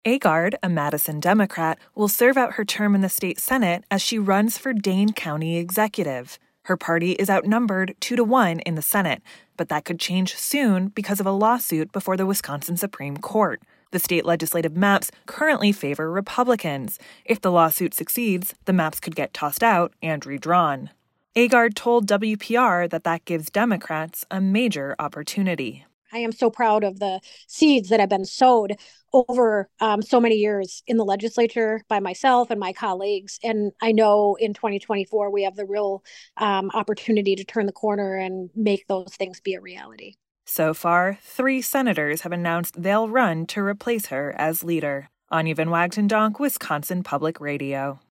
Agard, a Madison Democrat, will serve out her term in the state Senate as she runs for Dane County Executive. Her party is outnumbered 2-1 in the Senate, but that could change soon because of a lawsuit before the Wisconsin Supreme Court. The state legislative maps currently favor Republicans. If the lawsuit succeeds, the maps could get tossed out and redrawn. Agard told WPR that gives Democrats a major opportunity. I am so proud of the seeds that have been sowed over so many years in the legislature by myself and my colleagues. And I know in 2024, we have the real opportunity to turn the corner and make those things be a reality. So far, 3 senators have announced they'll run to replace her as leader. Anya Van Wagtendonk, Wisconsin Public Radio.